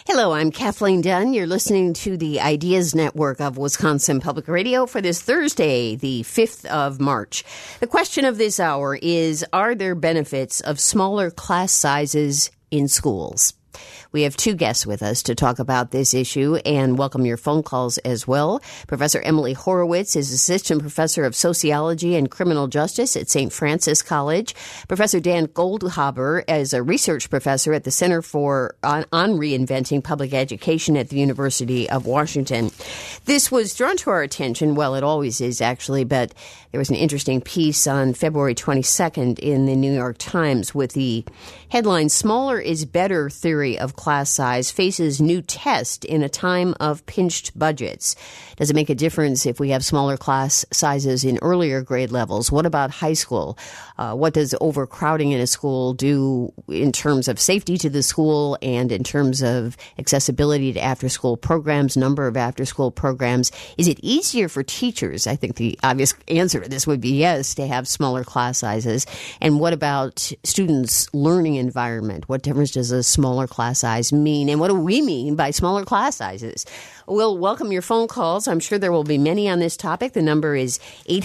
Hello, I'm Kathleen Dunn. You're listening to the Ideas Network of Wisconsin Public Radio for this Thursday, the 5th of March. The question of this hour is, are there benefits of smaller class sizes in schools? We have two guests with us to talk about this issue and welcome your phone calls as well. Professor Emily Horowitz is Assistant Professor of Sociology and Criminal Justice at St. Francis College. Professor Dan Goldhaber is a research professor at the Center on Reinventing Public Education at the University of Washington. This was drawn to our attention, well, it always is actually, but there was an interesting piece on February 22nd in the New York Times with the headline, "Smaller is Better Theory of Class Size Faces New Test in a Time of Pinched Budgets." Does it make a difference if we have smaller class sizes in earlier grade levels? What about high school? What does overcrowding in a school do in terms of safety to the school and in terms of accessibility to after-school programs, number of after-school programs? Is it easier for teachers? I think the obvious answer to this would be yes, to have smaller class sizes. And what about students' learning environment? What difference does a smaller class size mean? And what do we mean by smaller class sizes? We'll welcome your phone calls. I'm sure there will be many on this topic. The number is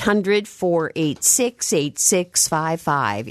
800-486-8655,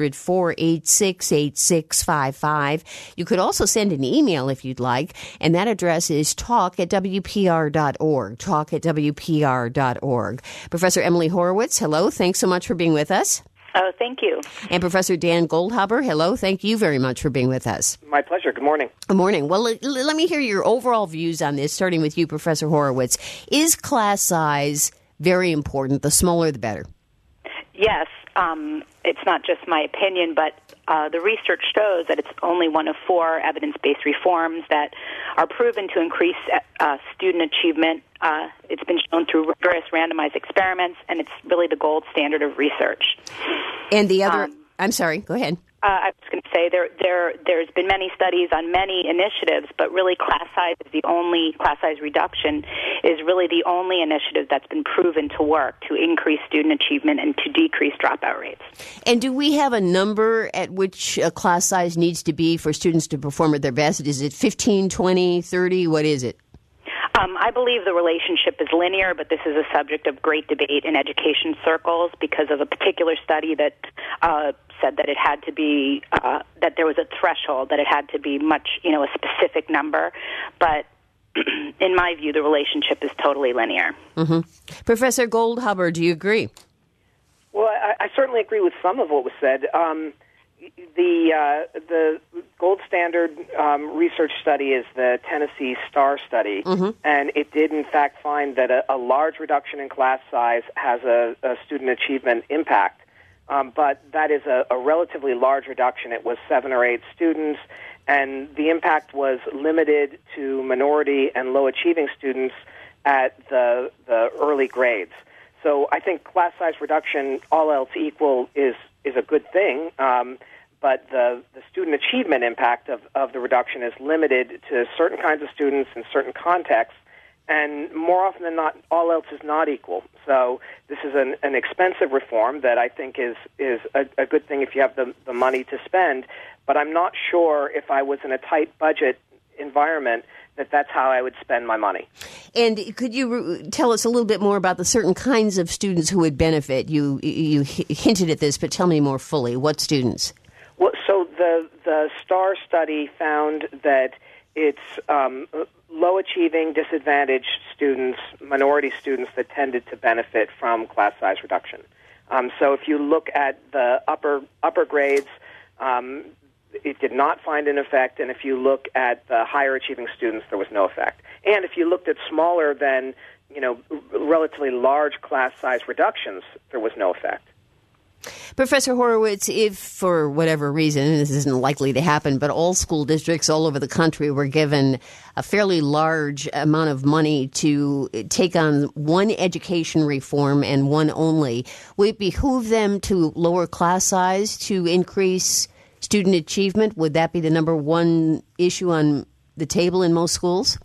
800-486-8655. You could also send an email if you'd like, and that address is talk@wpr.org, talk@wpr.org. Professor Emily Horowitz, hello. Thanks so much for being with us. Oh, thank you. And Professor Dan Goldhaber, hello. Thank you very much for being with us. My pleasure. Good morning. Good morning. Well, let me hear your overall views on this, starting with you, Professor Horowitz. Is class size very important? The smaller, the better. Yes. It's not just my opinion, but the research shows that it's only one of four evidence-based reforms that are proven to increase student achievement. It's been shown through rigorous randomized experiments, and it's really the gold standard of research. And the other, I'm sorry, go ahead. I was going to say there's been many studies on many initiatives, but really class size reduction is really the only initiative that's been proven to work to increase student achievement and to decrease dropout rates. And do we have a number at which a class size needs to be for students to perform at their best? Is it 15, 20, 30? What is it? I believe the relationship is linear, but this is a subject of great debate in education circles because of a particular study that said that it had to be that there was a threshold, that it had to be much, a specific number. But in my view, the relationship is totally linear. Mm-hmm. Professor Goldhaber, do you agree? Well, I certainly agree with some of what was said. The gold standard research study is the Tennessee STAR study, and it did in fact find that a large reduction in class size has a student achievement impact, but that is a relatively large reduction. It was 7 or 8 students, and the impact was limited to minority and low-achieving students at the early grades. So I think class size reduction, all else equal, is a good thing, but the student achievement impact of the reduction is limited to certain kinds of students in certain contexts, and more often than not, all else is not equal. So this is an expensive reform that I think is a good thing if you have the money to spend, but I'm not sure if I was in a tight budget environment that's how I would spend my money. And could you tell us a little bit more about the certain kinds of students who would benefit? You hinted at this, but tell me more fully. What students? Well, so the STAR study found that it's low-achieving, disadvantaged students, minority students that tended to benefit from class size reduction. So if you look at the upper grades, it did not find an effect, and if you look at the higher achieving students, there was no effect. And if you looked at smaller than, relatively large class size reductions, there was no effect. Professor Horowitz, if for whatever reason, and this isn't likely to happen, but all school districts all over the country were given a fairly large amount of money to take on one education reform and one only, would it behoove them to lower class size to increase student achievement? Would that be the number one issue on the table in most schools?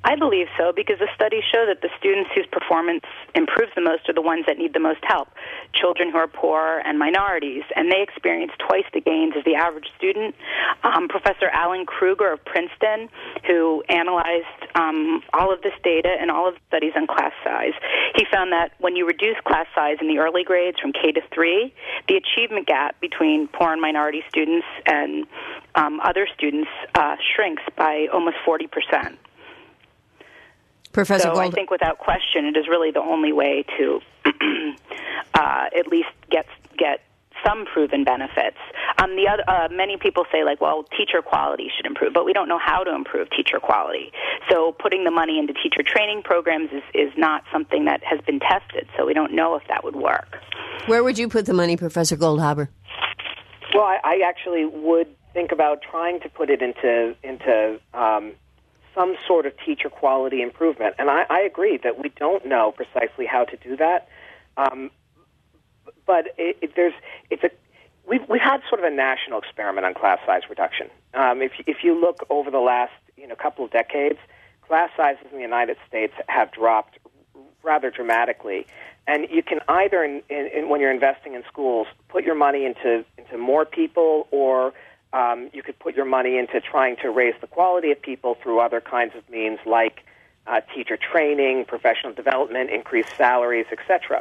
I believe so, because the studies show that the students whose performance improves the most are the ones that need the most help, children who are poor and minorities, and they experience twice the gains as the average student. Professor Alan Kruger of Princeton, who analyzed all of this data and all of the studies on class size, he found that when you reduce class size in the early grades from K to 3, the achievement gap between poor and minority students and other students shrinks by almost 40%. Professor So I think without question it is really the only way to at least get some proven benefits. Many people say, like, well, teacher quality should improve, but we don't know how to improve teacher quality. So putting the money into teacher training programs is not something that has been tested, so we don't know if that would work. Where would you put the money, Professor Goldhaber? Well, I actually would think about trying to put it into some sort of teacher quality improvement. And I agree that we don't know precisely how to do that. But we've had sort of a national experiment on class size reduction. If you look over the last couple of decades, class sizes in the United States have dropped rather dramatically. And you can either, when you're investing in schools, put your money into more people, or you could put your money into trying to raise the quality of people through other kinds of means like teacher training, professional development, increased salaries, etc.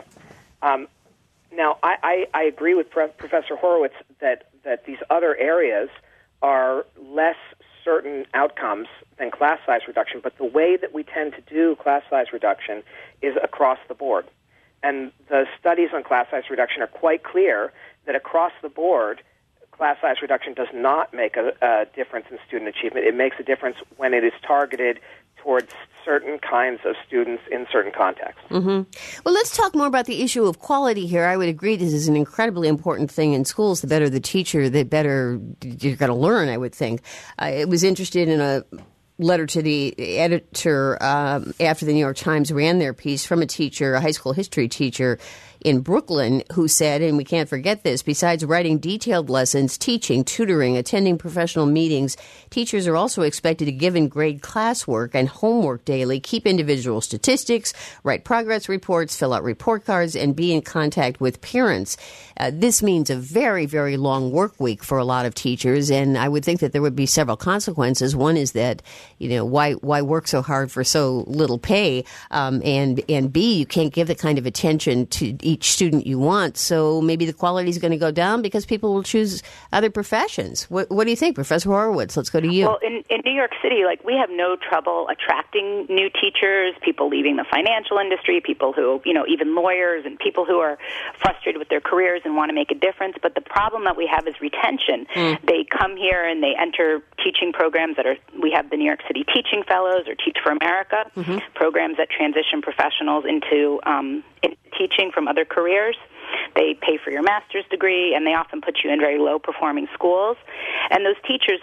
Now, I agree with Professor Horowitz that these other areas are less certain outcomes than class size reduction, but the way that we tend to do class size reduction is across the board. And the studies on class size reduction are quite clear that across the board, class size reduction does not make a difference in student achievement. It makes a difference when it is targeted towards certain kinds of students in certain contexts. Mm-hmm. Well, let's talk more about the issue of quality here. I would agree this is an incredibly important thing in schools. The better the teacher, the better you're going to learn, I would think. I was interested in a letter to the editor after the New York Times ran their piece from a teacher, a high school history teacher in Brooklyn, who said, and we can't forget this, besides writing detailed lessons, teaching, tutoring, attending professional meetings, teachers are also expected to give and grade classwork and homework daily, keep individual statistics, write progress reports, fill out report cards, and be in contact with parents. This means a very, very long work week for a lot of teachers, and I would think that there would be several consequences. One is that, why work so hard for so little pay, and B, you can't give the kind of attention to each student you want, so maybe the quality is going to go down because people will choose other professions. What do you think, Professor Horowitz? Let's go to you. Well, in New York City, we have no trouble attracting new teachers, people leaving the financial industry, people who, even lawyers and people who are frustrated with their careers and want to make a difference. But the problem that we have is retention. They come here and they enter teaching programs we have the New York City Teaching Fellows or Teach for America, programs that transition professionals into teaching from other careers. They pay for your master's degree, and they often put you in very low-performing schools. And those teachers,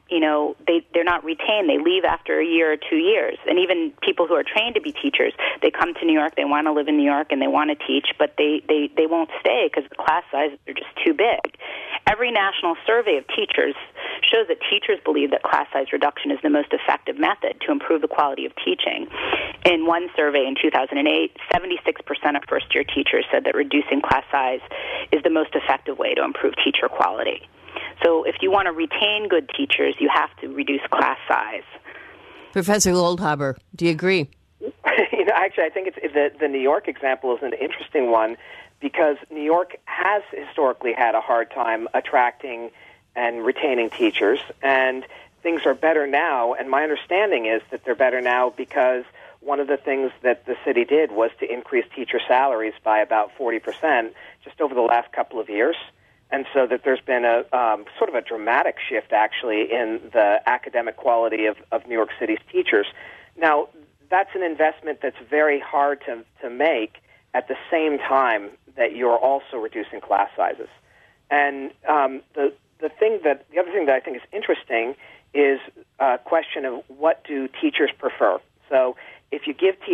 they're not retained. They leave after a year or 2 years. And even people who are trained to be teachers, they come to New York, they want to live in New York, and they want to teach, but they won't stay because the class sizes are just too big. Every national survey of teachers shows that teachers believe that class size reduction is the most effective method to improve the quality of teaching. In one survey in 2008, 76% of first-year teachers said that reducing class size is the most effective way to improve teacher quality. So if you want to retain good teachers, you have to reduce class size. Professor Goldhaber, do you agree? Actually, I think the New York example is an interesting one because New York has historically had a hard time attracting and retaining teachers, and things are better now. And my understanding is that they're better now because one of the things that the city did was to increase teacher salaries by about 40% just over the last couple of years. And so that there's been a sort of a dramatic shift, actually, in the academic quality of New York City's teachers. Now, that's an investment that's very hard to make at the same time that you're also reducing class sizes. And the other thing that I think is interesting is a question of what do teachers prefer. So if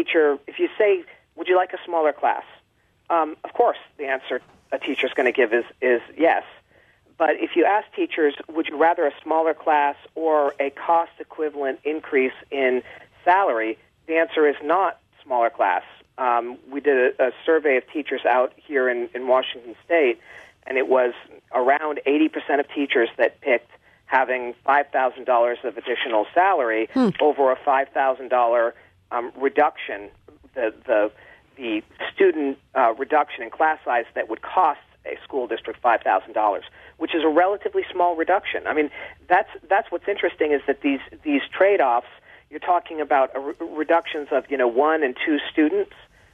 you say, would you like a smaller class? Of course, the answer a teacher's going to give is yes. But if you ask teachers, would you rather a smaller class or a cost-equivalent increase in salary, the answer is not smaller class. We did a survey of teachers out here in Washington State, and it was around 80% of teachers that picked having $5,000 of additional salary over a $5,000 reduction, the student reduction in class size that would cost a school district $5,000, which is a relatively small reduction. I mean, that's what's interesting is that these trade-offs, you're talking about reductions of 1 and 2 students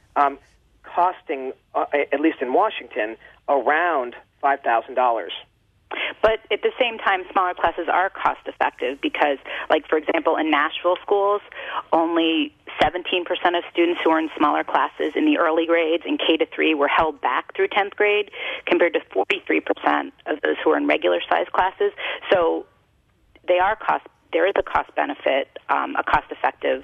costing, at least in Washington, around $5,000. But at the same time, smaller classes are cost-effective because, like, for example, in Nashville schools, only 17% of students who are in smaller classes in the early grades in K-3 were held back through 10th grade compared to 43% of those who are in regular-sized classes. So there is a cost-benefit, a cost-effective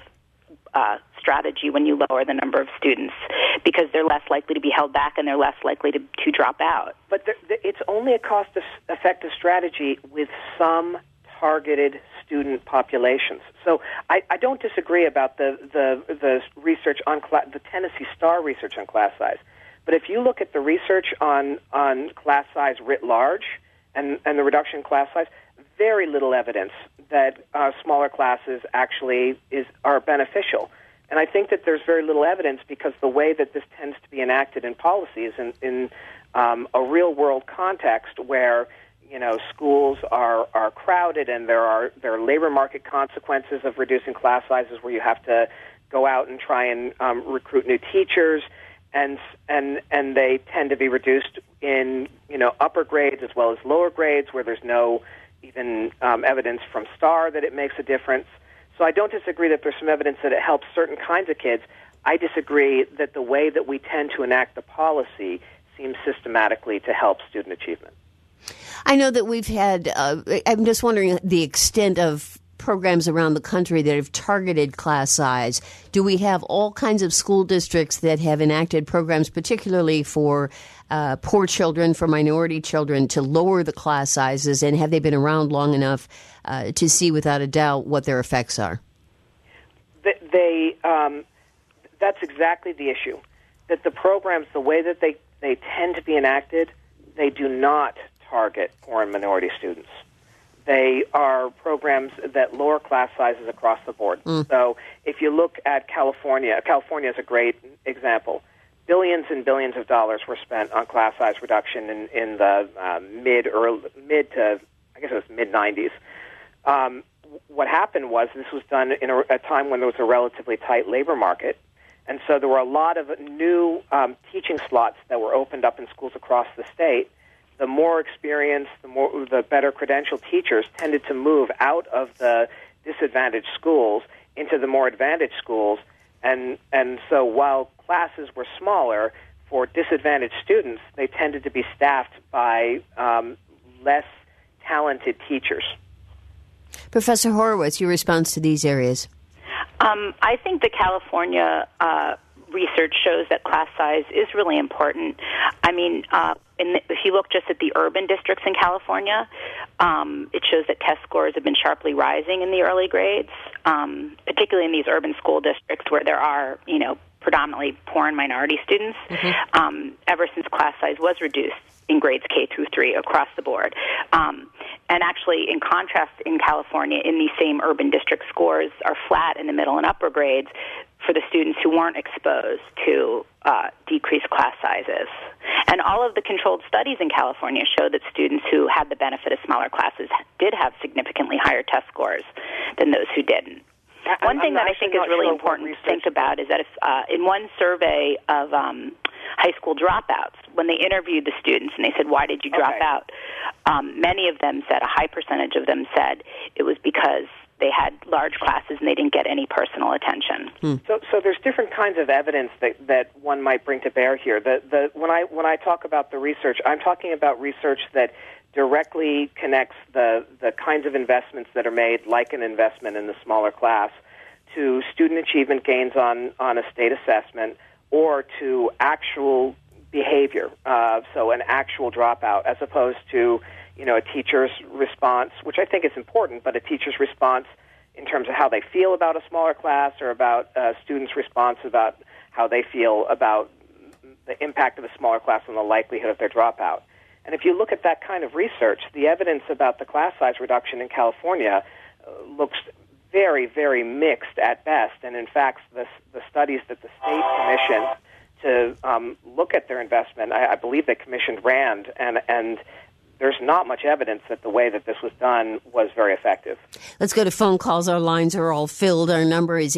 strategy when you lower the number of students because they're less likely to be held back and they're less likely to drop out. But it's only a cost-effective strategy with some targeted student populations. So I don't disagree about the research on the Tennessee Star research on class size. But if you look at the research on class size writ large and the reduction in class size, very little evidence that smaller classes actually are beneficial. And I think that there's very little evidence because the way that this tends to be enacted in policies in a real-world context where schools are crowded and there are labor market consequences of reducing class sizes where you have to go out and try and recruit new teachers, and they tend to be reduced in upper grades as well as lower grades where there's no even evidence from STAR that it makes a difference. So I don't disagree that there's some evidence that it helps certain kinds of kids. I disagree that the way that we tend to enact the policy seems systematically to help student achievement. I know that we've had, I'm just wondering the extent of programs around the country that have targeted class size. Do we have all kinds of school districts that have enacted programs, particularly for poor children, for minority children, to lower the class sizes? And have they been around long enough to see without a doubt what their effects are? That's exactly the issue. That the programs, the way that they tend to be enacted, they do not target poor and minority students. They are programs that lower class sizes across the board. So if you look at California is a great example. Billions and billions of dollars were spent on class size reduction in the mid to I guess it was mid-90s. What happened was this was done in a time when there was a relatively tight labor market, and so there were a lot of new teaching slots that were opened up in schools across the state. The more experienced, the better credentialed teachers tended to move out of the disadvantaged schools into the more advantaged schools, and so while classes were smaller for disadvantaged students, they tended to be staffed by less talented teachers. Professor Horowitz, your response to these areas? I think the California research shows that class size is really important. I mean, if you look just at the urban districts in California, it shows that test scores have been sharply rising in the early grades, particularly in these urban school districts where there are, predominantly poor and minority students, ever since class size was reduced in grades K through 3 across the board. And actually, in contrast, in California, in these same urban district, scores are flat in the middle and upper grades for the students who weren't exposed to decreased class sizes. And all of the controlled studies in California show that students who had the benefit of smaller classes did have significantly higher test scores than those who didn't. One thing that I think is really important to think about is that if in one survey of high school dropouts, when they interviewed the students and they said, why did you drop out? Many of them said, a high percentage of them said it was because they had large classes and they didn't get any personal attention. So there's different kinds of evidence that one might bring to bear here. When I talk about the research, I'm talking about research that directly connects the kinds of investments that are made, like an investment in the smaller class, to student achievement gains on a state assessment or to actual behavior, so an actual dropout, as opposed to a teacher's response, which I think is important, but a teacher's response in terms of how they feel about a smaller class or about students' response about how they feel about the impact of a smaller class on the likelihood of their dropout. And if you look at that kind of research, the evidence about the class size reduction in California looks very, very mixed at best. And in fact, the studies that the state commissioned to look at their investment, I believe they commissioned RAND, and there's not much evidence that the way that this was done was very effective. Let's go to phone calls. Our lines are all filled. Our number is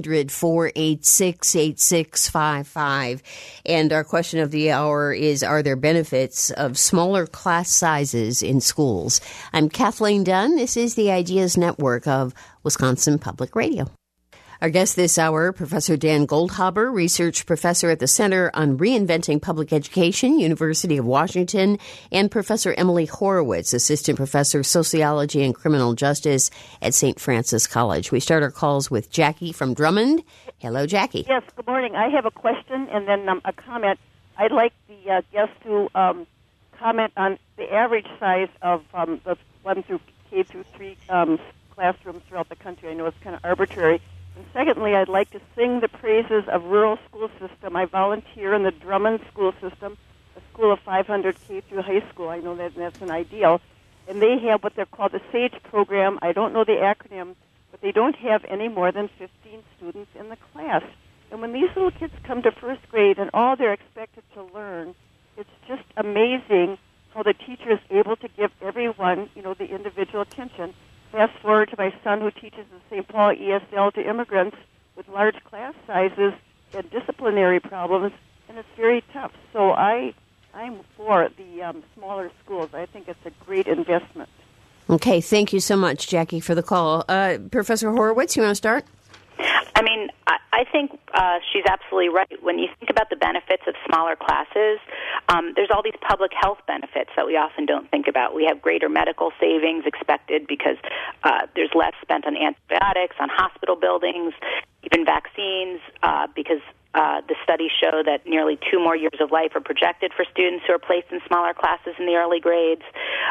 800-486-8655. And our question of the hour is, are there benefits of smaller class sizes in schools? I'm Kathleen Dunn. This is the Ideas Network of Wisconsin Public Radio. Our guest this hour, Professor Dan Goldhaber, research professor at the Center on Reinventing Public Education, University of Washington, and Professor Emily Horowitz, assistant professor, sociology and criminal justice at St. Francis College. We start our calls with Jackie from Drummond. Hello, Jackie. Yes, good morning. I have a question and then a comment. I'd like the guest to comment on the average size of the 1 through K through 3 classrooms throughout the country. I know it's kind of arbitrary. And secondly, I'd like to sing the praises of rural school system. I volunteer in the Drummond school system, a school of 500 K through high school. I know that that's an ideal. And they have what they're called the SAGE program. I don't know the acronym, but they don't have any more than 15 students in the class. And when these little kids come to first grade and all they're expected to learn, it's just amazing how the teacher is able to give everyone, the individual attention. Fast forward to my son who teaches at St. Paul ESL to immigrants with large class sizes and disciplinary problems, and it's very tough. So I'm for the smaller schools. I think it's a great investment. Okay, thank you so much, Jackie, for the call. Professor Horowitz, you want to start? I mean, I think she's absolutely right. When you think about the benefits of smaller classes, there's all these public health benefits that we often don't think about. We have greater medical savings expected because there's less spent on antibiotics, on hospital buildings, even vaccines, because the studies show that nearly 2 more years of life are projected for students who are placed in smaller classes in the early grades.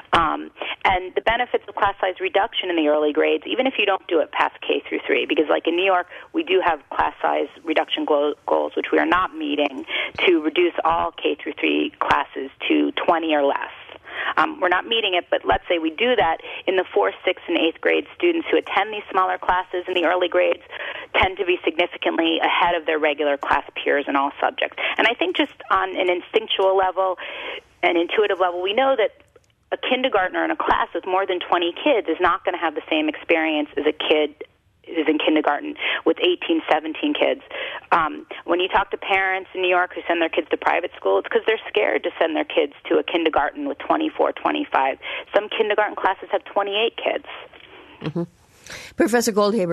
And the benefits of class size reduction in the early grades, even if you don't do it past K through 3, because like in New York, we do have class size reduction goals, which we are not meeting, to reduce all K through 3 classes to 20 or less. We're not meeting it, but let's say we do that. In the 4th, 6th, and 8th grade, students who attend these smaller classes in the early grades tend to be significantly ahead of their regular class peers in all subjects. And I think just on an instinctual level, an intuitive level, we know that a kindergartner in a class with more than 20 kids is not going to have the same experience as a kid who's in kindergarten with 18, 17 kids. When you talk to parents in New York who send their kids to private school, it's because they're scared to send their kids to a kindergarten with 24, 25. Some kindergarten classes have 28 kids. Mm-hmm. Professor Goldhaber.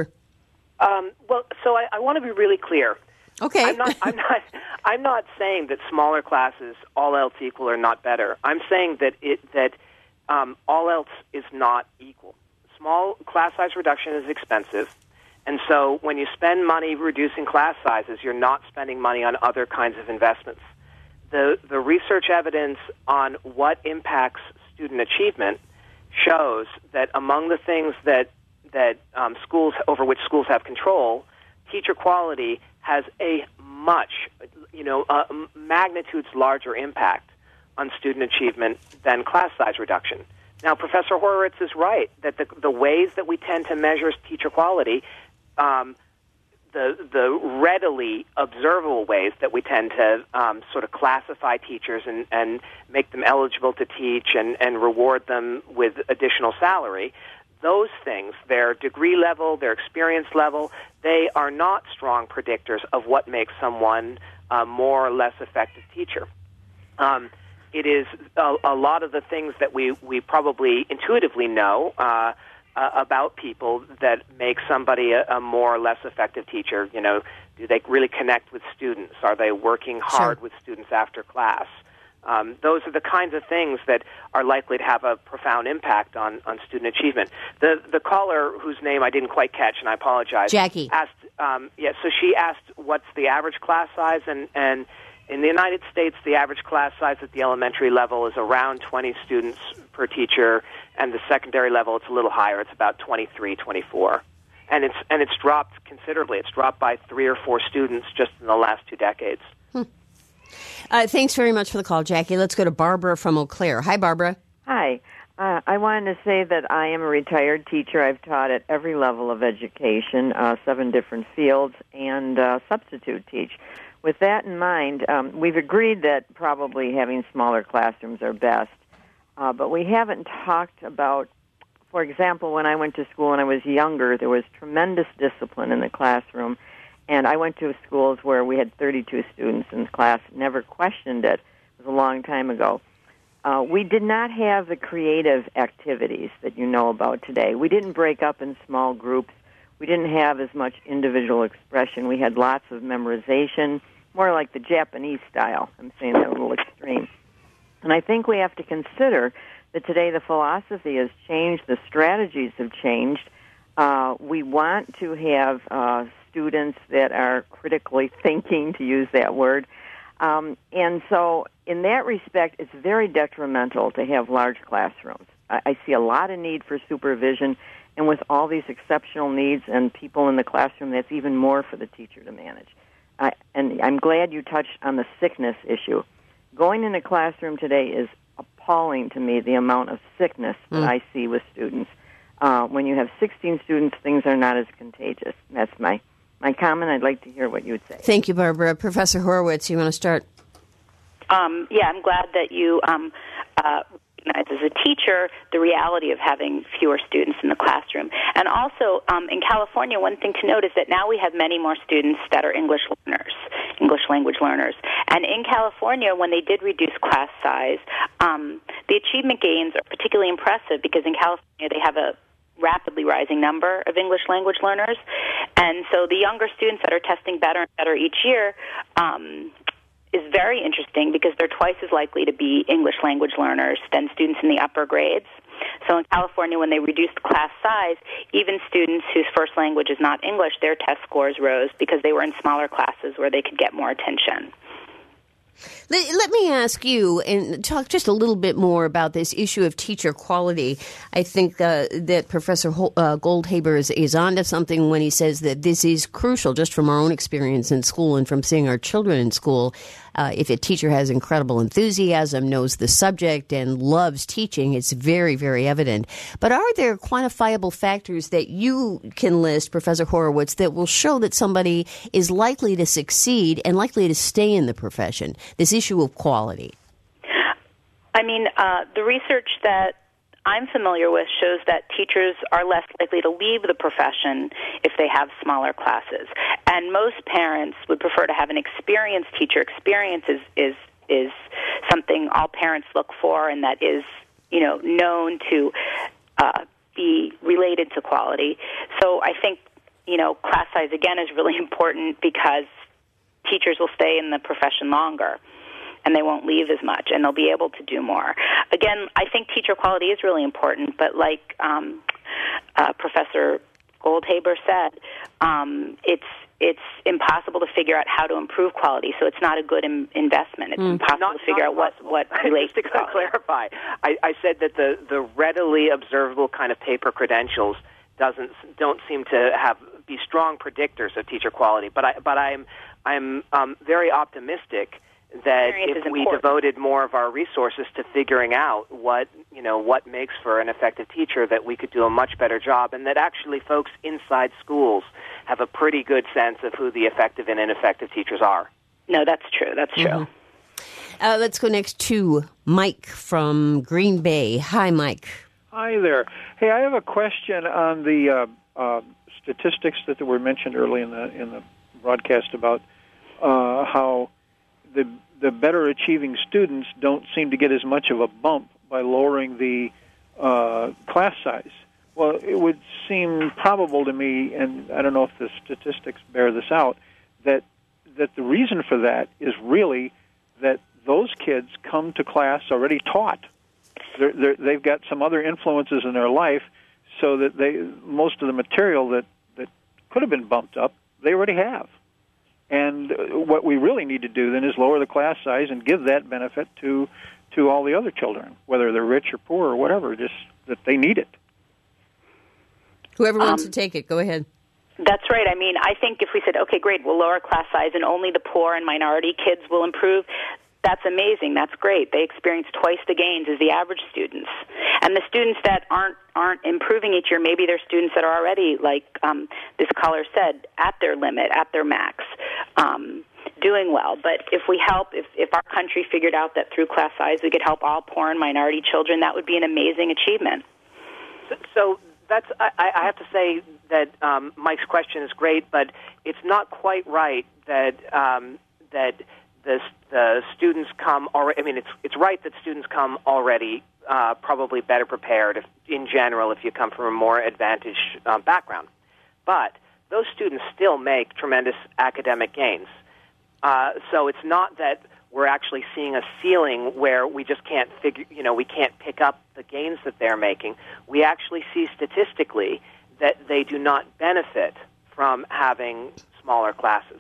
So I want to be really clear. Okay. I'm not saying that smaller classes, all else equal, are not better. I'm saying that all else is not equal. Small class size reduction is expensive, and so when you spend money reducing class sizes, you're not spending money on other kinds of investments. The research evidence on what impacts student achievement shows that among the things that schools over which schools have control, teacher quality has a much, magnitudes larger impact on student achievement than class size reduction. Now, Professor Horowitz is right that the ways that we tend to measure teacher quality, the readily observable ways that we tend to sort of classify teachers and make them eligible to teach and reward them with additional salary, those things, their degree level, their experience level, they are not strong predictors of what makes someone a more or less effective teacher. It is a lot of the things that we probably intuitively know about people that make somebody a more or less effective teacher. Do they really connect with students? Are they working hard with students after class? Those are the kinds of things that are likely to have a profound impact on student achievement. The caller, whose name I didn't quite catch, and I apologize, Jackie, asked. So she asked, "What's the average class size?" And in the United States, the average class size at the elementary level is around 20 students per teacher, and the secondary level, it's a little higher. It's about 23, 24. and it's dropped considerably. It's dropped by 3 or 4 students just in the last 2 decades. Thanks very much for the call, Jackie. Let's go to Barbara from Eau Claire. Hi, Barbara. Hi. I wanted to say that I am a retired teacher. I've taught at every level of education, 7 different fields, and substitute teach. With that in mind, we've agreed that probably having smaller classrooms are best, but we haven't talked about, for example, when I went to school when I was younger, there was tremendous discipline in the classroom, and I went to schools where we had 32 students in class, never questioned it. It was a long time ago. We did not have the creative activities that you know about today. We didn't break up in small groups. We didn't have as much individual expression. We had lots of memorization, more like the Japanese style. I'm saying that a little extreme. And I think we have to consider that today the philosophy has changed, the strategies have changed. We want to have students that are critically thinking, to use that word. And so in that respect, it's very detrimental to have large classrooms. I see a lot of need for supervision, and with all these exceptional needs and people in the classroom, that's even more for the teacher to manage. And I'm glad you touched on the sickness issue. Going in a classroom today is appalling to me, the amount of sickness that I see with students. When you have 16 students, things are not as contagious. That's my comment. I'd like to hear what you would say. Thank you, Barbara. Professor Horowitz, you want to start? Yeah, I'm glad that you recognize as a teacher the reality of having fewer students in the classroom. And also, in California, one thing to note is that now we have many more students that are English learners, English language learners. And in California, when they did reduce class size, the achievement gains are particularly impressive because in California they have a rapidly rising number of English language learners. And so the younger students that are testing better and better each year is very interesting because they're twice as likely to be English language learners than students in the upper grades. So in California, when they reduced class size, even students whose first language is not English, their test scores rose because they were in smaller classes where they could get more attention. Let me ask you and talk just a little bit more about this issue of teacher quality. I think that Professor Goldhaber is onto something when he says that this is crucial just from our own experience in school and from seeing our children in school. If a teacher has incredible enthusiasm, knows the subject, and loves teaching, it's very, very evident. But are there quantifiable factors that you can list, Professor Horowitz, that will show that somebody is likely to succeed and likely to stay in the profession? This issue of quality. I mean, the research that I'm familiar with shows that teachers are less likely to leave the profession if they have smaller classes. And most parents would prefer to have an experienced teacher. Experience is something all parents look for and that is, known to be related to quality. So I think, class size, again, is really important because teachers will stay in the profession longer and they won't leave as much, and they'll be able to do more. Again, I think teacher quality is really important, but like Professor Goldhaber said, it's impossible to figure out how to improve quality, so it's not a good investment. It's impossible to figure out what relates to quality. Just to clarify, I said that the readily observable kind of paper credentials don't seem to be strong predictors of teacher quality, but I'm very optimistic that if we devoted more of our resources to figuring out what makes for an effective teacher, that we could do a much better job, and that actually folks inside schools have a pretty good sense of who the effective and ineffective teachers are. No, that's true. That's true. Let's go next to Mike from Green Bay. Hi, Mike. Hi there. Hey, I have a question on the statistics that were mentioned early in the broadcast about how the better achieving students don't seem to get as much of a bump by lowering the class size. Well, it would seem probable to me, and I don't know if the statistics bear this out, that the reason for that is really that those kids come to class already taught. They've got some other influences in their life, so that most of the material that could have been bumped up, they already have. And what we really need to do then is lower the class size and give that benefit to all the other children, whether they're rich or poor or whatever, just that they need it. Whoever wants to take it, go ahead. That's right. I mean, I think if we said, okay, great, we'll lower class size and only the poor and minority kids will improve, that's amazing. That's great. They experience twice the gains as the average students. And the students that aren't improving each year, maybe they're students that are already, like this caller said, at their limit, at their max, doing well. But if we help, if our country figured out that through class size we could help all poor and minority children, that would be an amazing achievement. So that's, I have to say that Mike's question is great, but it's not quite right that the students come already. I mean, it's right that students come already probably better prepared in general if you come from a more advantaged background. But those students still make tremendous academic gains. So it's not that we're actually seeing a ceiling where we just can't we can't pick up the gains that they're making. We actually see statistically that they do not benefit from having smaller classes.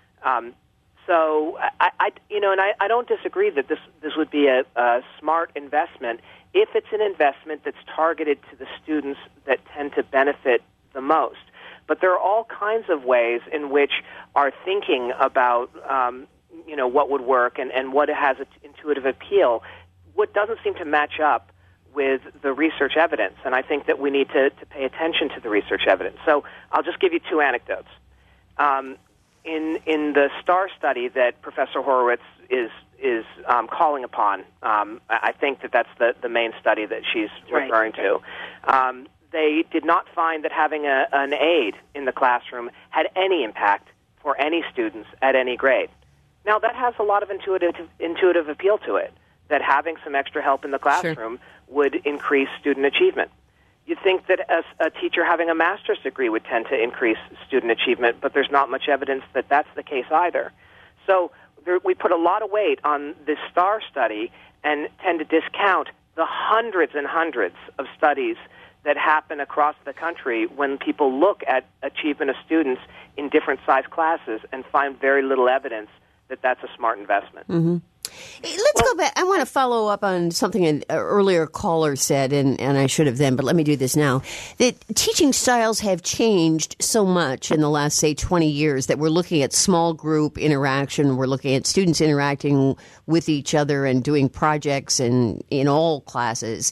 So I don't disagree that this would be a smart investment if it's an investment that's targeted to the students that tend to benefit the most. But there are all kinds of ways in which our thinking about what would work and what has an intuitive appeal, what doesn't seem to match up with the research evidence. And I think that we need to pay attention to the research evidence. So I'll just give you two anecdotes. In the STAR study that Professor Horowitz is calling upon, I think that's the main study that she's referring to. They did not find that having an aide in the classroom had any impact for any students at any grade. Now, that has a lot of intuitive appeal to it, that having some extra help in the classroom would increase student achievement. You'd think that a teacher having a master's degree would tend to increase student achievement, but there's not much evidence that that's the case either. So we put a lot of weight on this STAR study and tend to discount the hundreds and hundreds of studies that happen across the country when people look at achievement of students in different size classes and find very little evidence that that's a smart investment. Mm-hmm. Let's go back. I want to follow up on something an earlier caller said, and I should have then, but let me do this now. That teaching styles have changed so much in the last, say, 20 years that we're looking at small group interaction. We're looking at students interacting with each other and doing projects in all classes.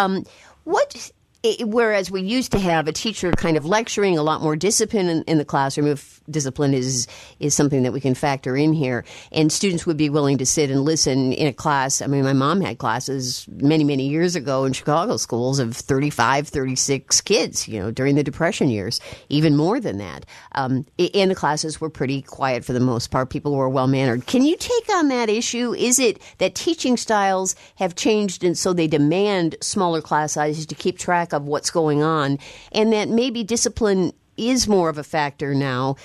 Whereas we used to have a teacher kind of lecturing, a lot more discipline in the classroom, if discipline is something that we can factor in here, and students would be willing to sit and listen in a class. I mean, my mom had classes many, many years ago in Chicago schools of 35, 36 kids, during the Depression years, even more than that. And the classes were pretty quiet for the most part. People were well-mannered. Can you take on that issue? Is it that teaching styles have changed and so they demand smaller class sizes to keep track of what's going on, and that maybe discipline is more of a factor now?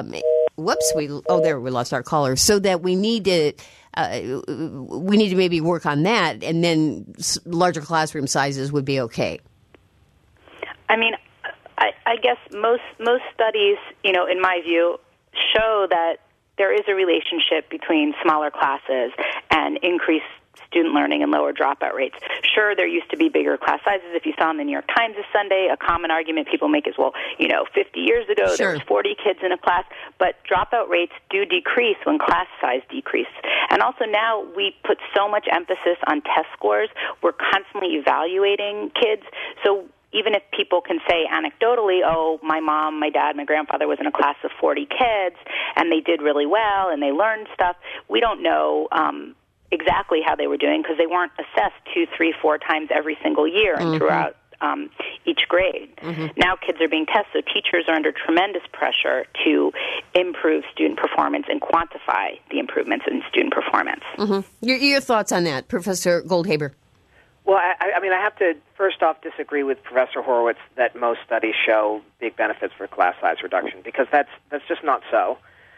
We lost our caller. So that we need to maybe work on that, and then larger classroom sizes would be okay. I mean, I guess most studies, in my view, show that there is a relationship between smaller classes and increased student learning and lower dropout rates. Sure, there used to be bigger class sizes. If you saw in the New York Times this Sunday, a common argument people make is, 50 years ago there was 40 kids in a class, but dropout rates do decrease when class size decreases. And also now we put so much emphasis on test scores. We're constantly evaluating kids. So even if people can say anecdotally, my mom, my dad, my grandfather was in a class of 40 kids, and they did really well, and they learned stuff, we don't know exactly how they were doing because they weren't assessed 2, 3, 4 times every single year and throughout each grade. Mm-hmm. Now kids are being tested, so teachers are under tremendous pressure to improve student performance and quantify the improvements in student performance. Mm-hmm. Your thoughts on that, Professor Goldhaber? Well, I have to first off disagree with Professor Horowitz that most studies show big benefits for class size reduction, because that's just not so.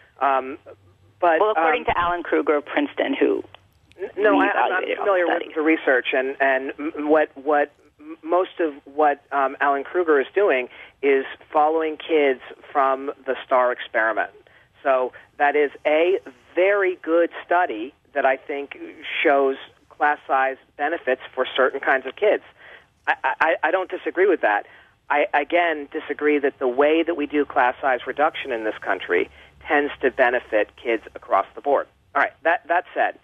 But according to Alan Kruger of Princeton, who I'm familiar with the research, and what most of what Alan Kruger is doing is following kids from the STAR experiment. So that is a very good study that I think shows class size benefits for certain kinds of kids. I don't disagree with that. I, again, disagree that the way that we do class size reduction in this country tends to benefit kids across the board. All right, that said,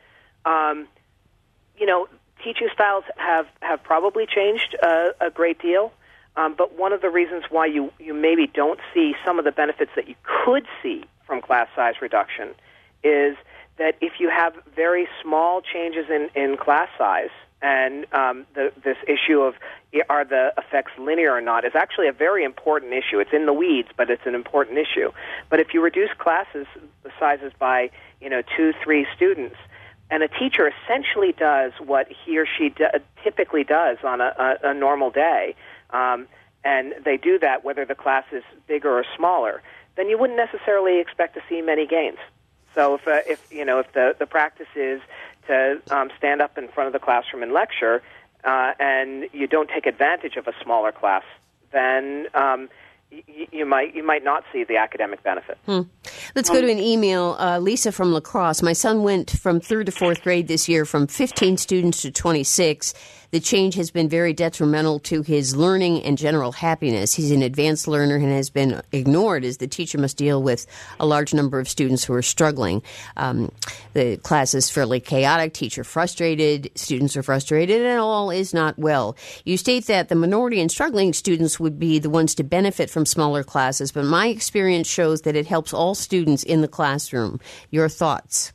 teaching styles have probably changed a great deal, but one of the reasons why you maybe don't see some of the benefits that you could see from class size reduction is that if you have very small changes in class size, and this issue of are the effects linear or not is actually a very important issue. It's in the weeds, but it's an important issue. But if you reduce classes sizes by 2-3 students, and a teacher essentially does what he or she typically does on a normal day, and they do that whether the class is bigger or smaller, then you wouldn't necessarily expect to see many gains. So if the practice is to stand up in front of the classroom and lecture, and you don't take advantage of a smaller class, then you might not see the academic benefit. Let's go to an email. Lisa from La Crosse. My son went from 3rd to 4th grade this year from 15 students to 26. The change has been very detrimental to his learning and general happiness. He's an advanced learner and has been ignored as the teacher must deal with a large number of students who are struggling. The class is fairly chaotic, teacher frustrated, students are frustrated, and all is not well. You state that the minority and struggling students would be the ones to benefit from smaller classes, but my experience shows that it helps all students in the classroom. Your thoughts?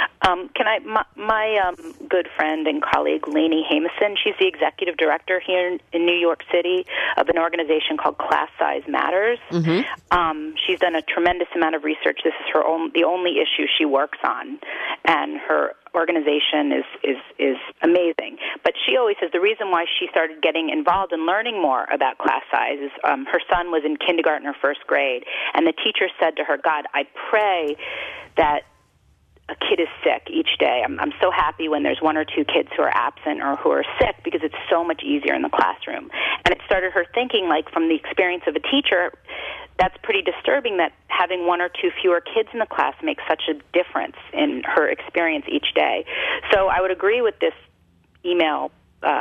My good friend and colleague, Lainey Hamison, she's the executive director here in New York City of an organization called Class Size Matters. Mm-hmm. She's done a tremendous amount of research. This is the only issue she works on, and her organization is amazing. But she always says the reason why she started getting involved and learning more about class size is her son was in kindergarten or 1st grade, and the teacher said to her, God, I pray that a kid is sick each day. I'm so happy when there's 1 or 2 kids who are absent or who are sick because it's so much easier in the classroom. And it started her thinking, like, from the experience of a teacher, that's pretty disturbing that having 1 or 2 fewer kids in the class makes such a difference in her experience each day. So I would agree with this emailer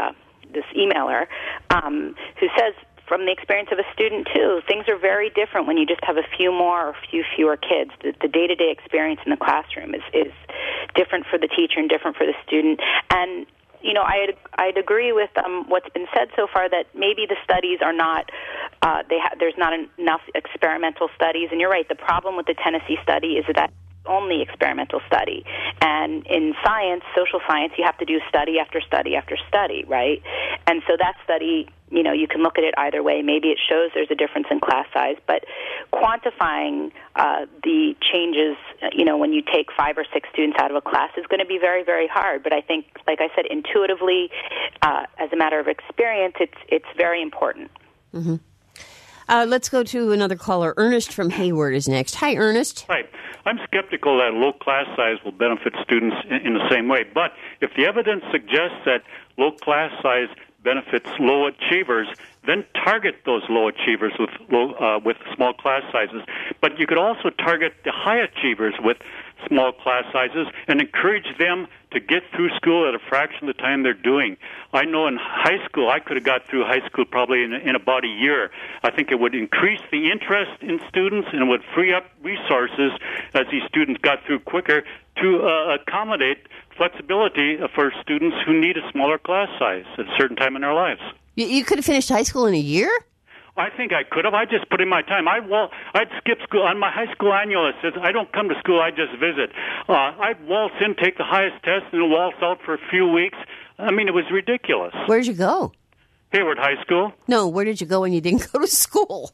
who says, from the experience of a student, too, things are very different when you just have a few more or a few fewer kids. The day-to-day experience in the classroom is different for the teacher and different for the student. And, I'd agree with what's been said so far that maybe the studies are not, there's not enough experimental studies. And you're right, the problem with the Tennessee study is that only experimental study. And in science, social science, you have to do study after study after study, right? And so that study, you can look at it either way. Maybe it shows there's a difference in class size, but quantifying the changes, when you take 5 or 6 students out of a class is going to be very, very hard. But I think, like I said, intuitively, as a matter of experience, it's very important. Mm-hmm. Let's go to another caller. Ernest from Hayward is next. Hi, Ernest. Hi. I'm skeptical that low class size will benefit students in the same way. But if the evidence suggests that low class size benefits low achievers, then target those low achievers with small class sizes. But you could also target the high achievers with small class sizes and encourage them to get through school at a fraction of the time they're doing. I know in high school, I could have got through high school probably in about a year. I think it would increase the interest in students and it would free up resources as these students got through quicker to accommodate flexibility for students who need a smaller class size at a certain time in their lives. You could have finished high school in a year? I think I could have. I just put in my time. I'd skip school. On my high school annual, it says, I don't come to school, I just visit. I'd waltz in, take the highest test, and waltz out for a few weeks. I mean, it was ridiculous. Where'd you go? Hayward High School. No, where did you go when you didn't go to school?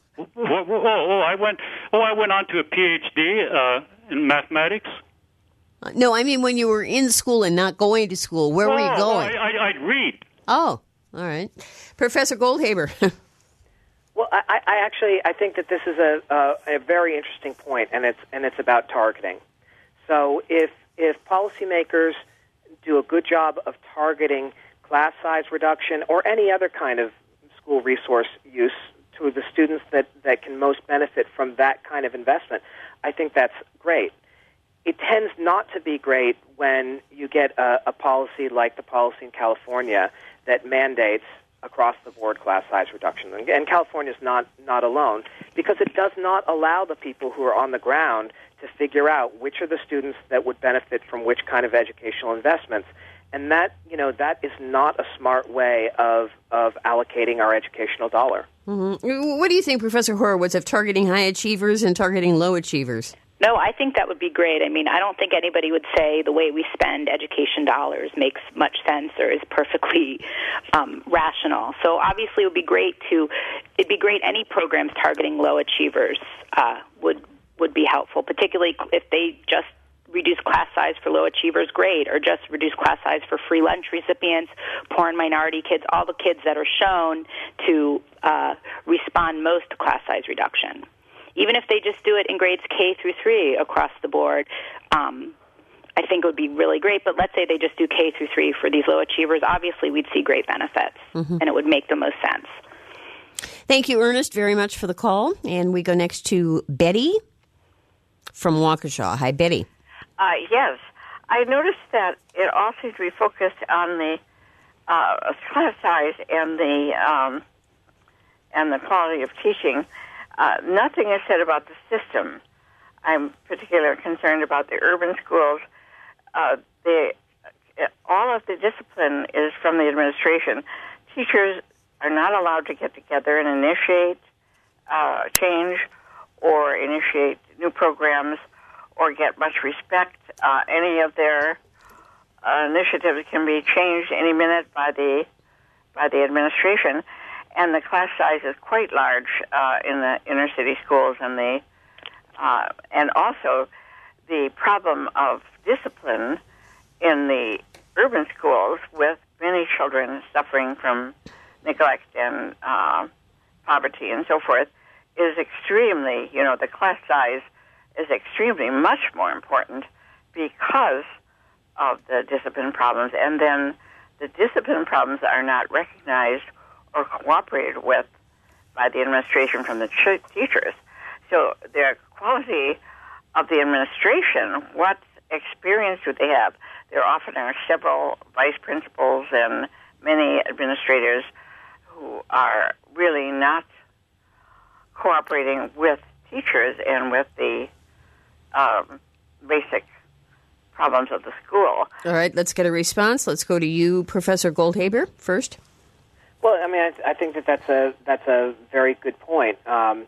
I went on to a PhD in mathematics. No, I mean when you were in school and not going to school. Where were you going? I'd read. Oh, all right. Professor Goldhaber. Well, I think that this is a very interesting point, and it's about targeting. So if policymakers do a good job of targeting class size reduction or any other kind of school resource use to the students that can most benefit from that kind of investment, I think that's great. It tends not to be great when you get a policy like the policy in California that mandates across-the-board class size reduction. And California is not alone, because it does not allow the people who are on the ground to figure out which are the students that would benefit from which kind of educational investments. And that is not a smart way of allocating our educational dollar. Mm-hmm. What do you think, Professor Horowitz, of targeting high achievers and targeting low achievers? No, I think that would be great. I mean, I don't think anybody would say the way we spend education dollars makes much sense or is perfectly rational. So obviously it'd be great any programs targeting low achievers would be helpful, particularly if they just reduce class size for low achievers, great, or just reduce class size for free lunch recipients, poor and minority kids, all the kids that are shown to respond most to class size reduction. Even if they just do it in grades K through 3 across the board, I think it would be really great. But let's say they just do K through 3 for these low achievers, obviously we'd see great benefits, and it would make the most sense. Thank you, Ernest, very much for the call. And we go next to Betty from Waukesha. Hi, Betty. Yes. I noticed that it all seems to be focused on the class size and the quality of teaching. Nothing is said about the system. I'm particularly concerned about the urban schools. All of the discipline is from the administration. Teachers are not allowed to get together and initiate change or initiate new programs or get much respect. Any of their initiatives can be changed any minute by the administration, and the class size is quite large in the inner city schools, and also the problem of discipline in the urban schools, with many children suffering from neglect and poverty and so forth, is extremely, the class size is extremely much more important because of the discipline problems. And then the discipline problems are not recognized or cooperated with by the administration from the teachers. So the quality of the administration, what experience do they have? There often are several vice principals and many administrators who are really not cooperating with teachers and with the basic problems of the school. All right, let's get a response. Let's go to you, Professor Goldhaber, first. Well, I mean, I think that's a very good point.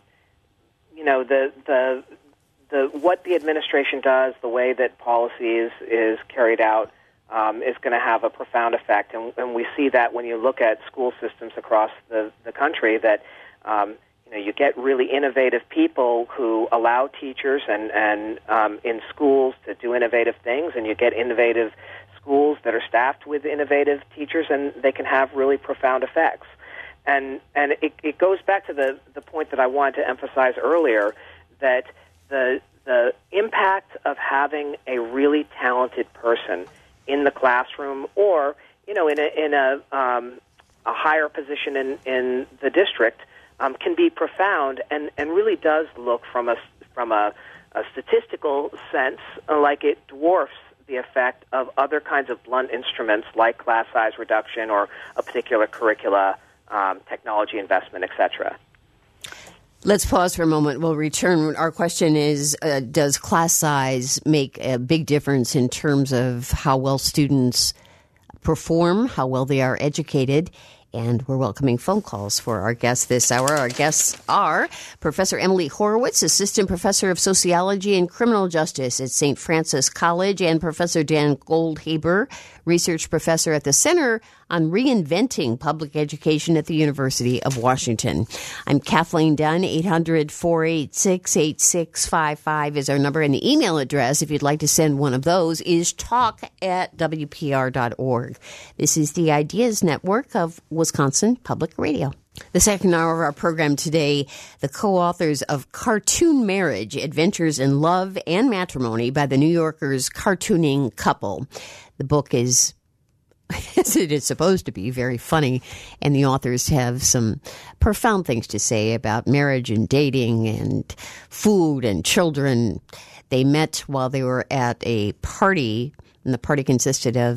The what the administration does, the way that policy is carried out, is going to have a profound effect, and we see that when you look at school systems across the country, that you get really innovative people who allow teachers and in schools to do innovative things, and you get innovative schools that are staffed with innovative teachers, and they can have really profound effects. And it goes back to the point that I wanted to emphasize earlier, that the impact of having a really talented person in the classroom, or in a higher position in the district, can be profound, and really does look from a statistical sense like it dwarfs the effect of other kinds of blunt instruments like class size reduction or a particular curricula, technology investment, etc. Let's pause for a moment. We'll return. Our question is, does class size make a big difference in terms of how well students perform, how well they are educated? And we're welcoming phone calls for our guests this hour. Our guests are Professor Emily Horowitz, Assistant Professor of Sociology and Criminal Justice at St. Francis College, and Professor Dan Goldhaber, Research Professor at the Center on Reinventing Public Education at the University of Washington. I'm Kathleen Dunn. 800-486-8655 is our number, and the email address, if you'd like to send one of those, is talk@wpr.org. This is the Ideas Network of Wisconsin Public Radio. The second hour of our program today, the co-authors of Cartoon Marriage, Adventures in Love and Matrimony by the New Yorker's cartooning couple. The book is, as it is supposed to be, very funny, and the authors have some profound things to say about marriage and dating and food and children. They met while they were at a party, and the party consisted of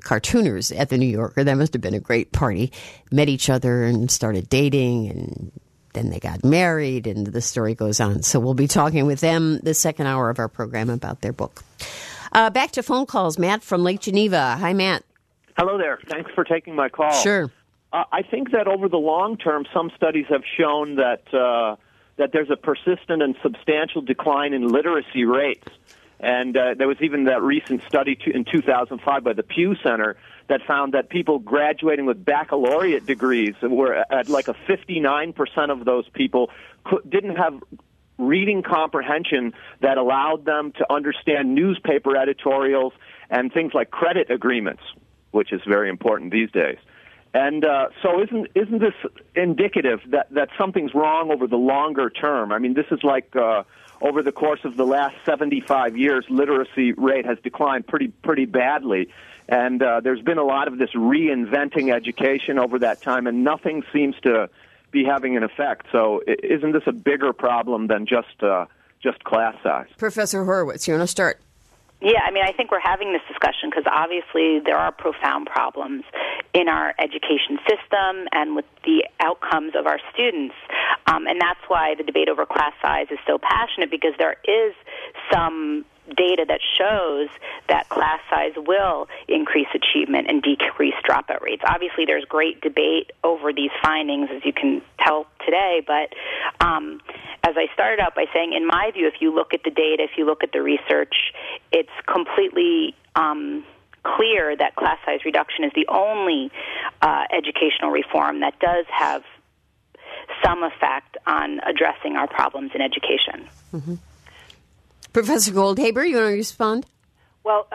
cartooners at the New Yorker. That must have been a great party. Met each other and started dating, and then they got married, and the story goes on. So we'll be talking with them the second hour of our program about their book. Back to phone calls. Matt from Lake Geneva. Hi, Matt. Hello there. Thanks for taking my call. Sure. I think that over the long term, some studies have shown that there's a persistent and substantial decline in literacy rates. And there was even that recent study in 2005 by the Pew Center that found that people graduating with baccalaureate degrees were at like a 59% of those people didn't have reading comprehension that allowed them to understand newspaper editorials and things like credit agreements, which is very important these days. And so isn't this indicative that something's wrong over the longer term? I mean, this is like over the course of the last 75 years, literacy rate has declined pretty badly. And there's been a lot of this reinventing education over that time, and nothing seems to be having an effect. So isn't this a bigger problem than just class size? Professor Horowitz, you want to start? Yeah, I mean, I think we're having this discussion because obviously there are profound problems in our education system and with the outcomes of our students. And that's why the debate over class size is so passionate, because there is some data that shows that class size will increase achievement and decrease dropout rates. Obviously, there's great debate over these findings, as you can tell today, but as I started out by saying, in my view, if you look at the data, if you look at the research, it's completely clear that class size reduction is the only educational reform that does have some effect on addressing our problems in education. Mm-hmm. Professor Goldhaber, you want to respond? Well,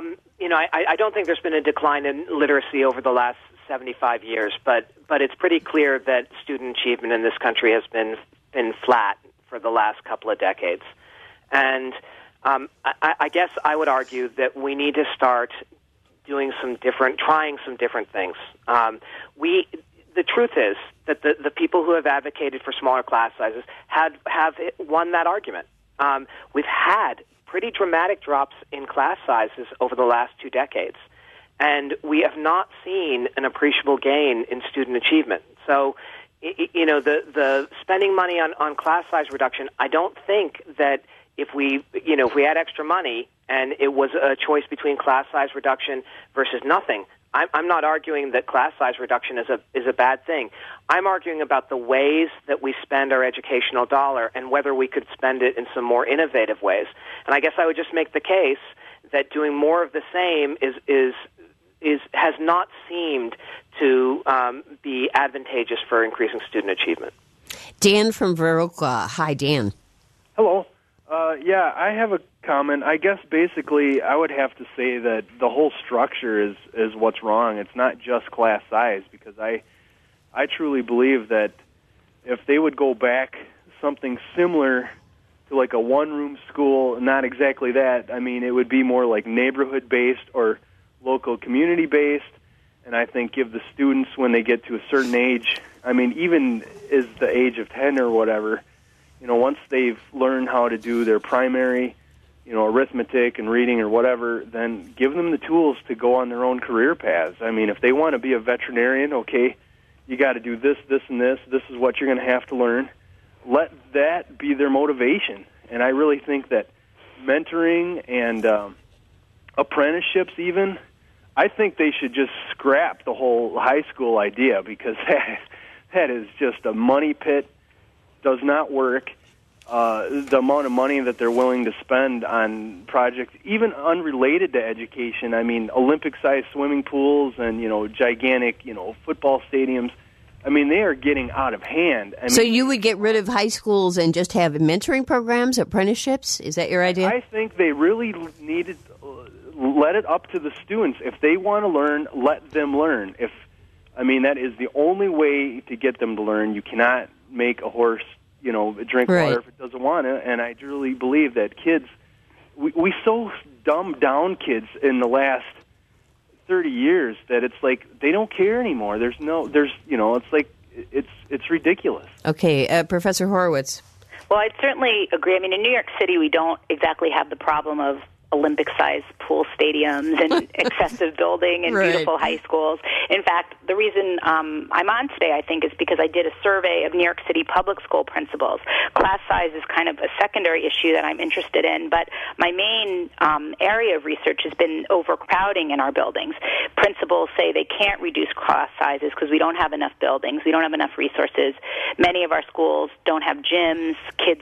I don't think there's been a decline in literacy over the last 75 years, but it's pretty clear that student achievement in this country has been flat for the last couple of decades. And I guess I would argue that we need to start trying some different things. The truth is that the people who have advocated for smaller class sizes have won that argument. We've had pretty dramatic drops in class sizes over the last 2 decades, and we have not seen an appreciable gain in student achievement. So, the spending money on class size reduction, I don't think that if we had extra money and it was a choice between class size reduction versus nothing, I'm not arguing that class size reduction is a bad thing. I'm arguing about the ways that we spend our educational dollar and whether we could spend it in some more innovative ways. And I guess I would just make the case that doing more of the same has not seemed to be advantageous for increasing student achievement. Dan from Viroqua. Hi, Dan. Hello. I have a comment. I guess basically I would have to say that the whole structure is what's wrong. It's not just class size, because I truly believe that if they would go back something similar to like a one-room school, not exactly that, I mean, it would be more like neighborhood-based or local community-based, and I think give the students, when they get to a certain age, I mean, even as the age of 10 or whatever, once they've learned how to do their primary, arithmetic and reading or whatever, then give them the tools to go on their own career paths. I mean, if they want to be a veterinarian, okay, you got to do this, this, and this. This is what you're going to have to learn. Let that be their motivation. And I really think that mentoring and apprenticeships even, I think they should just scrap the whole high school idea, because that is just a money pit, does not work. The amount of money that they're willing to spend on projects, even unrelated to education. I mean, Olympic-sized swimming pools and, gigantic, football stadiums. I mean, they are getting out of hand. So you would get rid of high schools and just have mentoring programs, apprenticeships? Is that your idea? I think they really needed let it up to the students. If they want to learn, let them learn. That is the only way to get them to learn. You cannot make a horse drink water if it doesn't want to. And I really believe that kids, we so dumbed down kids in the last 30 years that it's like they don't care anymore. It's like it's ridiculous. Okay, Professor Horowitz. Well, I'd certainly agree. I mean, in New York City, we don't exactly have the problem of Olympic-sized pool stadiums and excessive building and beautiful high schools. In fact, the reason I'm on today, I think, is because I did a survey of New York City public school principals. Class size is kind of a secondary issue that I'm interested in, but my main area of research has been overcrowding in our buildings. Principals say they can't reduce class sizes because we don't have enough buildings, we don't have enough resources. Many of our schools don't have gyms.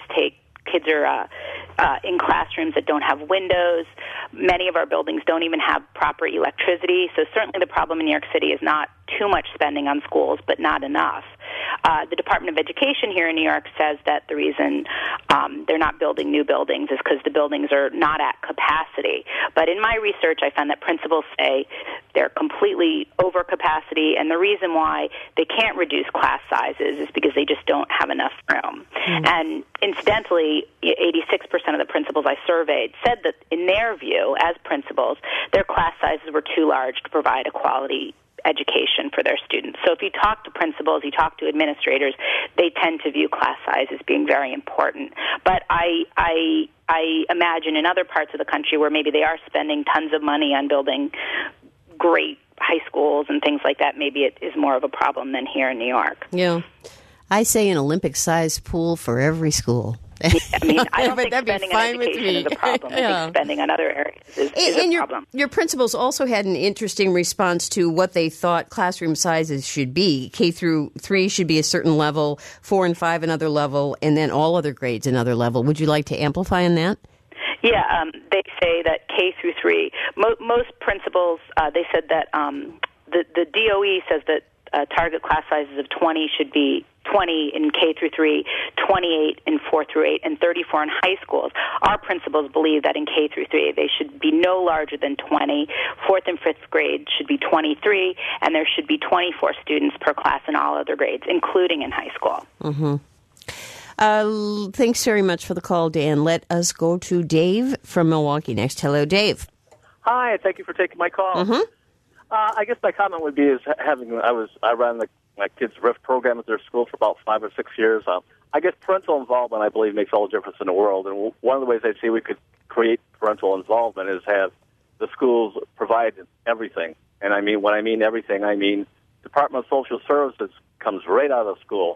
Kids are in classrooms that don't have windows. Many of our buildings don't even have proper electricity. So certainly the problem in New York City is not too much spending on schools, but not enough. The Department of Education here in New York says that the reason they're not building new buildings is because the buildings are not at capacity. But in my research, I found that principals say they're completely over capacity, and the reason why they can't reduce class sizes is because they just don't have enough room. And incidentally, 86% of the principals I surveyed said that in their view, as principals, their class sizes were too large to provide a quality education for their students. So if you talk to principals, you talk to administrators, they tend to view class size as being very important. But I imagine in other parts of the country where maybe they are spending tons of money on building great high schools and things like that, maybe it is more of a problem than here in New York. Yeah. I say an Olympic-sized pool for every school. I mean, I don't think spending on education is a problem. I think spending on other areas is a problem. Your principals also had an interesting response to what they thought classroom sizes should be. K through 3 should be a certain level, 4 and 5 another level, and then all other grades another level. Would you like to amplify on that? Yeah, they say that K through 3. Most principals, they said that the DOE says that target class sizes of 20 should be 20 in K through 3, 28 in 4 through 8, and 34 in high schools. Our principals believe that in K through 3 they should be no larger than 20. 4th and 5th grade should be 23, and there should be 24 students per class in all other grades, including in high school. Mm-hmm. Thanks very much for the call, Dan. Let us go to Dave from Milwaukee next. Hello, Dave. Hi, thank you for taking my call. Mm-hmm. I guess my comment would be I ran my kids' RIF program at their school for about 5 or 6 years. I guess parental involvement, I believe, makes all the difference in the world. And one of the ways I'd say we could create parental involvement is have the schools provide everything. And when I mean everything, I mean Department of Social Services comes right out of the school.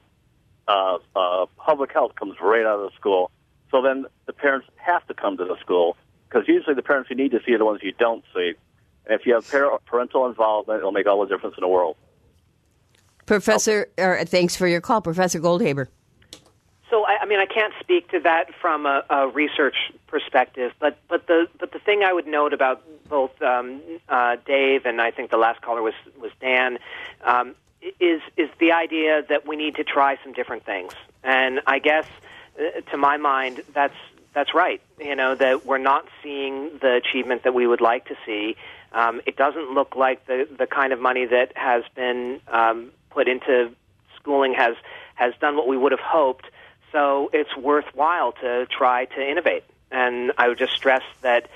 Public health comes right out of the school. So then the parents have to come to the school because usually the parents you need to see are the ones you don't see. And if you have parental involvement, it'll make all the difference in the world. Professor, thanks for your call, Professor Goldhaber. So, I can't speak to that from a research perspective, but the thing I would note about both Dave and I think the last caller was Dan is the idea that we need to try some different things, and I guess to my mind that's right. That we're not seeing the achievement that we would like to see. It doesn't look like the kind of money that has been put into schooling has done what we would have hoped. So it's worthwhile to try to innovate. And I would just stress that.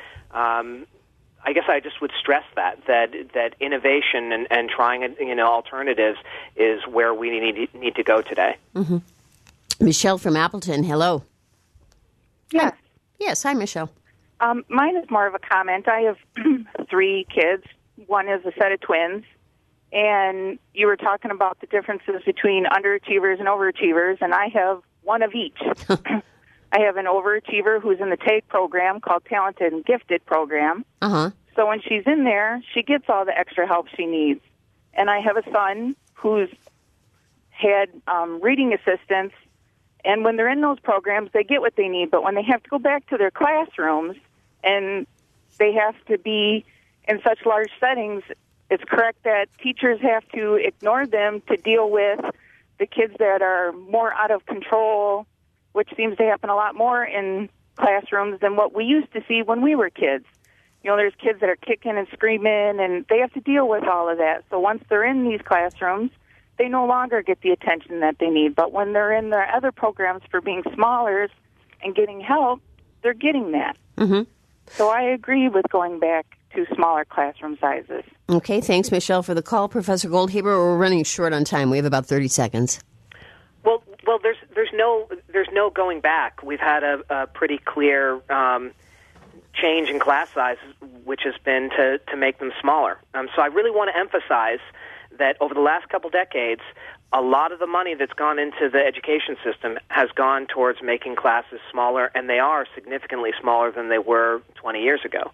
I guess I just would stress that innovation and trying alternatives is where we need to go today. Mm-hmm. Michelle from Appleton, hello. Yes. Yes, hi, Michelle. Mine is more of a comment. I have 3 kids. One is a set of twins. And you were talking about the differences between underachievers and overachievers, and I have one of each. I have an overachiever who's in the TAGE program called Talented and Gifted program. Uh-huh. So when she's in there, she gets all the extra help she needs. And I have a son who's had reading assistance, and when they're in those programs, they get what they need. But when they have to go back to their classrooms and they have to be in such large settings, it's correct that teachers have to ignore them to deal with the kids that are more out of control, which seems to happen a lot more in classrooms than what we used to see when we were kids. There's kids that are kicking and screaming, and they have to deal with all of that. So once they're in these classrooms, they no longer get the attention that they need. But when they're in their other programs for being smaller and getting help, they're getting that. Mm-hmm. So I agree with going back to smaller classroom sizes. Okay, thanks, Michelle, for the call. Professor Goldhaber, we're running short on time. We have about 30 seconds. Well, there's no going back. We've had a pretty clear change in class size, which has been to make them smaller. So I really want to emphasize that over the last couple decades, a lot of the money that's gone into the education system has gone towards making classes smaller, and they are significantly smaller than they were 20 years ago.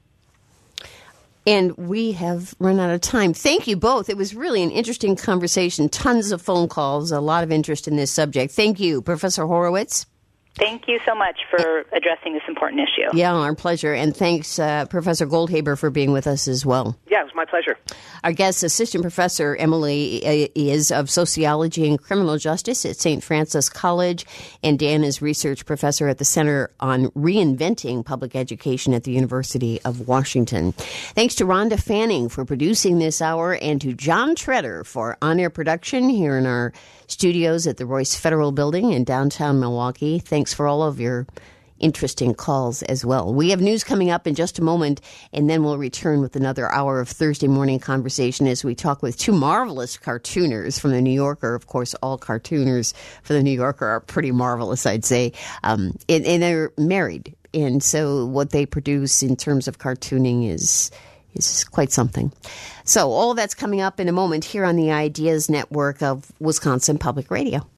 And we have run out of time. Thank you both. It was really an interesting conversation. Tons of phone calls, a lot of interest in this subject. Thank you, Professor Horowitz. Thank you so much for addressing this important issue. Yeah, our pleasure. And thanks, Professor Goldhaber, for being with us as well. Yeah, it was my pleasure. Our guest, Assistant Professor Emily, is of Sociology and Criminal Justice at St. Francis College, and Dan is Research Professor at the Center on Reinventing Public Education at the University of Washington. Thanks to Rhonda Fanning for producing this hour, and to John Treader for on-air production here in our studios at the Royce Federal Building in downtown Milwaukee. Thanks for all of your interesting calls as well. We have news coming up in just a moment, and then we'll return with another hour of Thursday morning conversation as we talk with two marvelous cartooners from the New Yorker. Of course, all cartooners for the New Yorker are pretty marvelous, I'd say. And they're married, and so what they produce in terms of cartooning is quite something. So all that's coming up in a moment here on the Ideas Network of Wisconsin Public Radio.